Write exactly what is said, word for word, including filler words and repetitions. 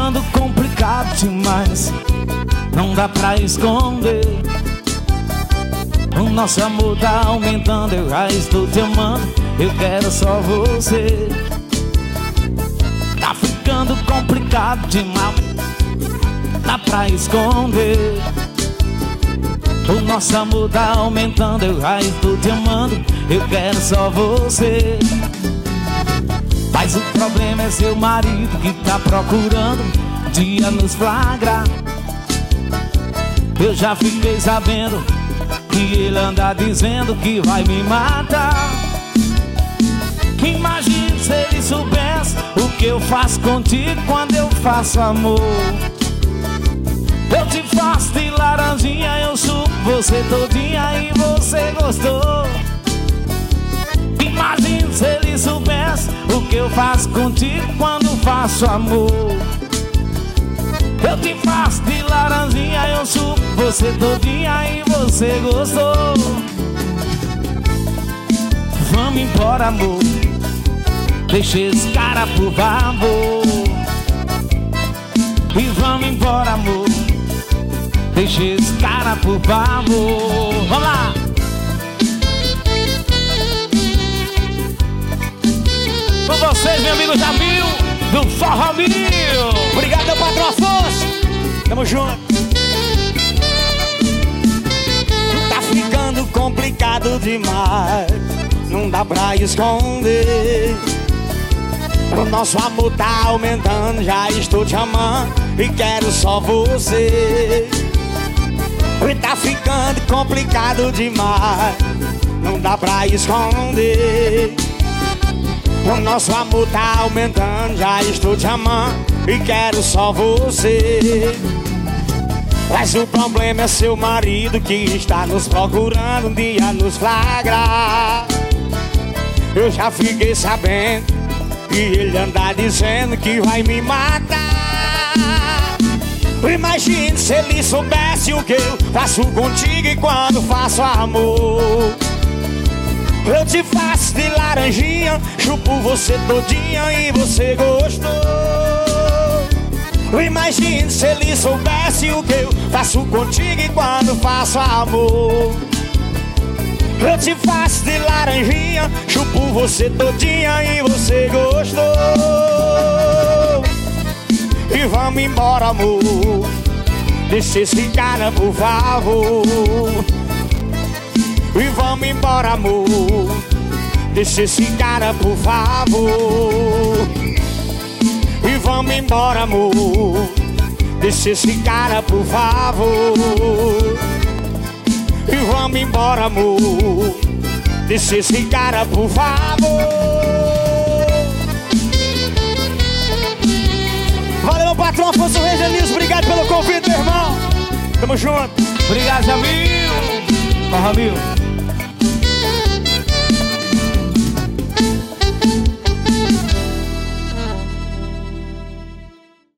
ficando complicado demais, não dá pra esconder. O nosso amor tá aumentando, eu já estou te amando, eu quero só você. Tá ficando complicado demais, dá pra esconder. O nosso amor tá aumentando, eu já estou te amando, eu quero só você. Mas o problema é seu marido que tá procurando um dia nos flagrar. Eu já fiquei sabendo que ele anda dizendo que vai me matar. Imagine se ele soubesse o que eu faço contigo quando eu faço amor. Eu te faço de laranjinha, eu subo você todinha e você gostou. Imagine se ele soubesse o que eu faço contigo quando faço amor. Eu te faço de laranjinha, eu subo você todinha e você gostou. Vamos embora, amor, deixa esse cara por favor. E vamos embora, amor, deixa esse cara por favor. Vamos lá! Com vocês, meu amigo Jamil, do Forró Mil. Obrigado, meu patrão Afonso. Tamo junto. Tá ficando complicado demais, não dá pra esconder. O nosso amor tá aumentando, já estou te amando e quero só você. E tá ficando complicado demais, não dá pra esconder. O nosso amor tá aumentando, já estou te amando e quero só você. Mas o problema é seu marido que está nos procurando um dia nos flagrar. Eu já fiquei sabendo que ele anda dizendo que vai me matar. Imagine se ele soubesse o que eu faço contigo e quando faço amor. Eu te faço de laranjinha, chupo você todinha e você gostou. Imagine se ele soubesse o que eu faço contigo e quando faço amor. Eu te faço de laranjinha, chupo você todinha e você gostou. E vamos embora, amor, deixa esse cara por favor. E vamos embora, amor, deixa esse cara por favor. E vamos embora, amor, deixa esse cara por favor. E vamos embora, amor, deixa esse cara por favor. Valeu, meu patrão Afonso Reis Elias, obrigado pelo convite, meu irmão. Tamo junto. Obrigado, Jamil. Forró Mil.